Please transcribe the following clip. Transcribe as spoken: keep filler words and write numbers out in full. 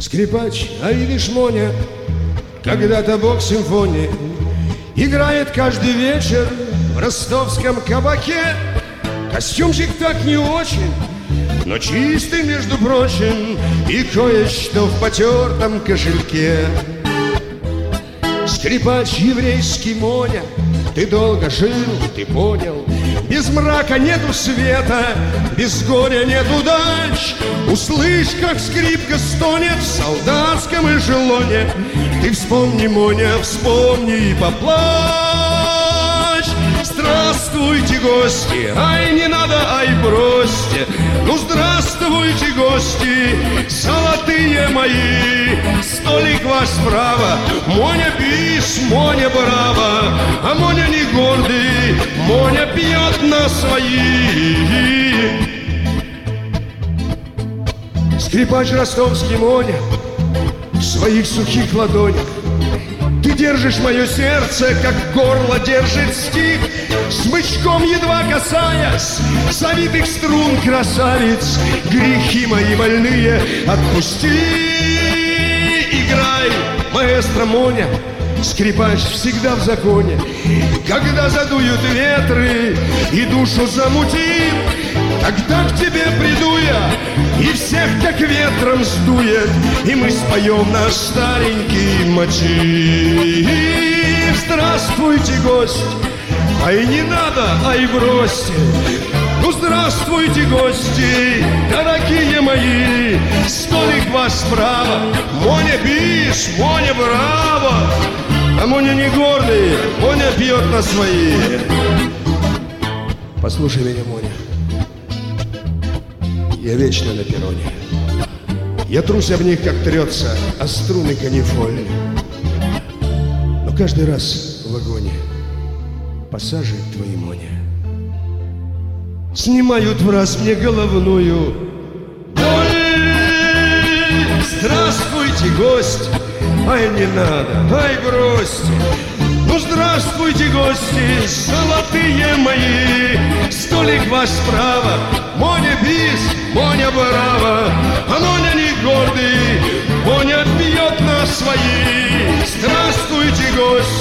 Скрипач, а видишь, Моня, когда-то бог симфонии играет каждый вечер в ростовском кабаке. Костюмчик так не очень, но чистый, между прочим, и кое-что в потертом кошельке. Скрипач еврейский, Моня, ты долго жил, ты понял. Без мрака нету света, без горя нет удач. Услышь, как скрипка стонет в солдатском эшелоне. Ты вспомни, Моня, вспомни и поплачь. Здравствуйте, гости, ай, не надо, ай, бросьте. Ну, здравствуйте, гости, золотые мои. Столик ваш справа, Моня бис, Моня браво. А Моня не гордый, Моня пьет на свои. Скрипач ростовский, Моня, в своих сухих ладонях ты держишь мое сердце, как горло держит стих. Смычком едва касаясь завитых струн, красавиц, грехи мои больные отпусти. Играй, маэстро, Моня, скрипач всегда в законе. Когда задуют ветры и душу замутит, тогда к тебе приду я, и всех как ветром сдует, и мы споем наш старенький мотив. Здравствуйте, гость, ай, не надо, ай, бросьте. Ну, здравствуйте, гости, дорогие мои. Столик ваш справа, Моня бис, Моня браво. А Моня не гордый, Моня пьет на свои. Послушай меня, Моня, я вечно на перроне. Я трусь об них, как трется о струны канифоль. Но каждый раз в вагоне пассажи твои, Моня, снимают в раз мне головную боль. Здравствуйте, гость, ай, не надо, ай, бросьте. Ну, здравствуйте, гости, золотые мои. Столик ваш справа, Моня бис, Моня браво. А Моня не гордый, Моня пьет на свои. Здравствуйте, гость,